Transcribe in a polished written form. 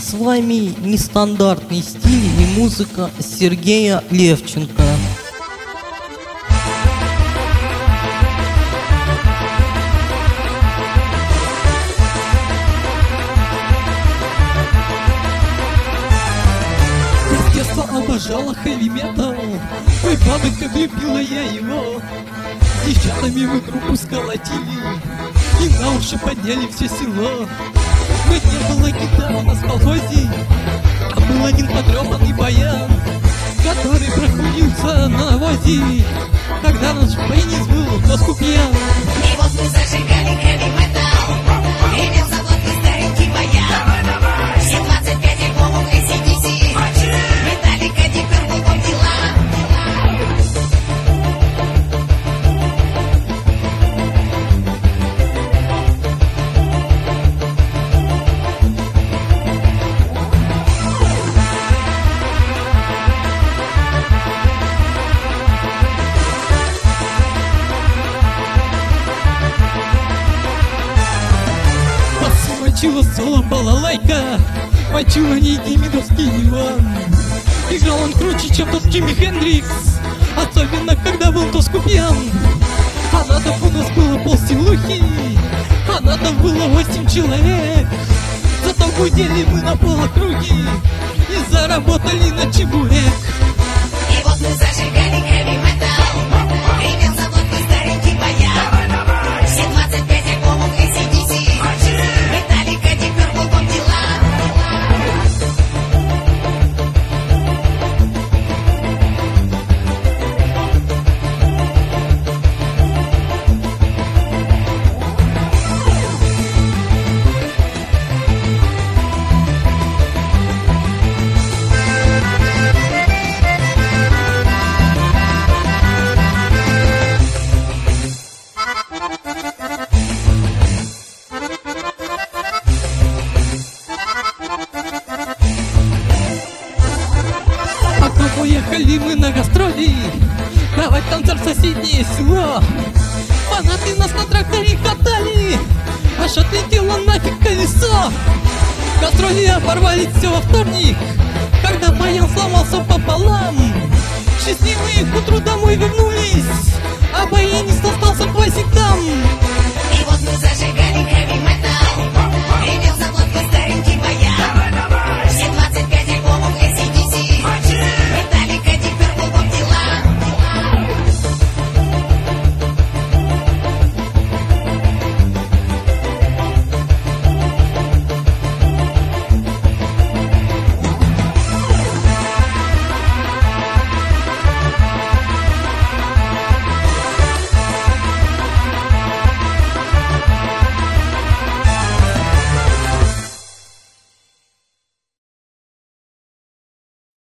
С вами нестандартный стиль и музыка Сергея Левченко. Я с детства обожала хэви-метал. Ой, бабы, как любила я его. С девчатами мы группу сколотили и на уши подняли все село. Но не было гитары у нас в колхозе, а был один потрепанный баян, который прохудился на навозе, когда наш баянист был доску пьян. И вот мы зажигали хэви-метал, и бил заглотный старенький баян. Все 25 альбомов AC/DC, Металлика, Deep Purple, Bob Dylan. Мочила соло балалайка, мочила не демидовский диван. Играл он круче, чем тот Джимми Хендрикс, особенно когда был доску пьян. Фанатов у нас было полсилухи, фанатов было 8 человек. Зато гудели мы на полокруге и заработали на чебурек. И вот мы зажигали хэви-метал, и бил заглотный старенький баян. Все 25 альбомов AC/DC, Металлика, Deep Purple, Bob Dylan. Потом уехали мы на гастроли давать концерт в соседнее село. Фанаты нас на тракторе катали, аж отлетело нафиг колесо. Гастроли оборвались все во вторник, когда баян сломался пополам. Счастливые к утру домой вернулись, а баянист остался квасить там. И вот мы зажигали хэви-метал,